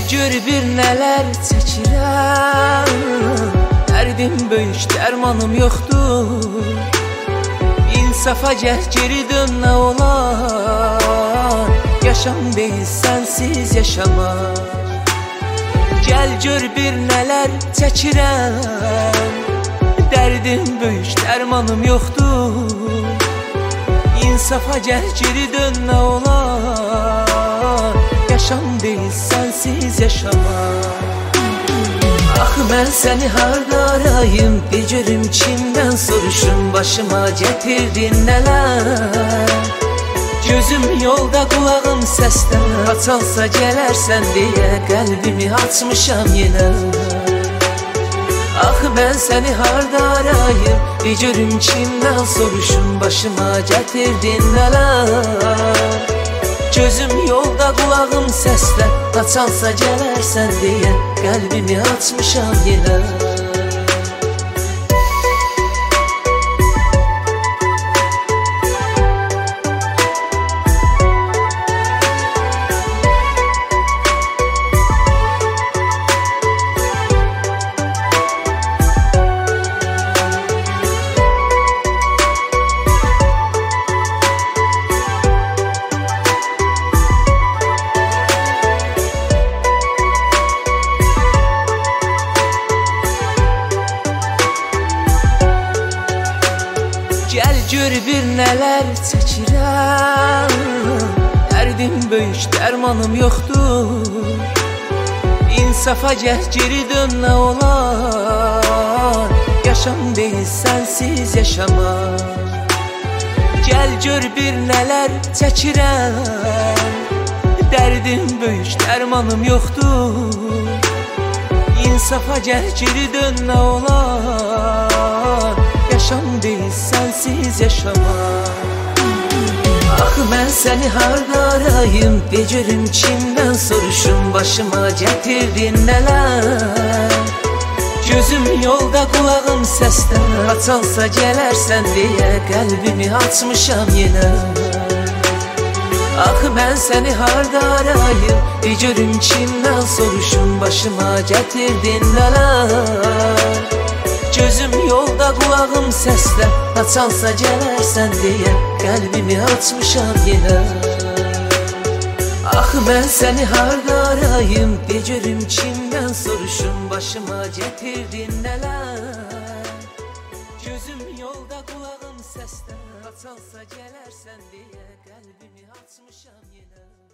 gör bir nələr çəkirəm. Dərdim böyük, dərmanım yoxdur. İnsafa gəl, geri dön, nə olar? Yaşam deyil, sənsiz yaşamaq. Gəl gör bir nələr çəkirəm. Dərdim böyük, dərmanım yoxdur. İnsafa gəl, geri dön, nə olar? Yaşam deyil, sənsiz yaşamaq. Axı mən səni harda arayım, bir görüm kimdən soruşum, başıma gətirdin nələr? Gözüm yolda, qulağım səsdə, açalsa gələrsən deyə qəlbimi açmışam yenə. Axı mən səni harda arayım, bir görüm kimdən soruşum, başıma gətirdin nələr? Gözüm yolda, qulağım səslə, açalsa gələrsən deyə qəlbimi açmışam yenə. Gəl gör bir nələr çəkirəm. Dərdim böyük, dərmanım yoxdur. İnsafa gəl, geri dön, nə olar? Yaşam deyil, sənsiz yaşamaq. Gəl gör bir nələr çəkirəm. Dərdim böyük, dərmanım yoxdur. İnsafa gəl, geri dön, nə olar? Yaşam deyil, sənsiz yaşamaq. Axı mən səni harda arayım, bir görüm kimdən soruşum, başıma gətirdin nələr? Gözüm yolda, qulağım səsdə, açalsa gələrsən deyə qəlbimi açmışam yenə. Axı mən səni harda arayım, bir görüm kimdən soruşum, başıma gətirdin nələr? Gözüm yolda, qulağım səslə, açalsa gələrsən deyə qəlbimi açmışam yenə. Axı mən səni harda arayım, bir görüm kimdən soruşum, başıma gətirdin nələr? Gözüm yolda, qulağım səslə, açalsa gələrsən deyə qəlbimi açmışam yenə.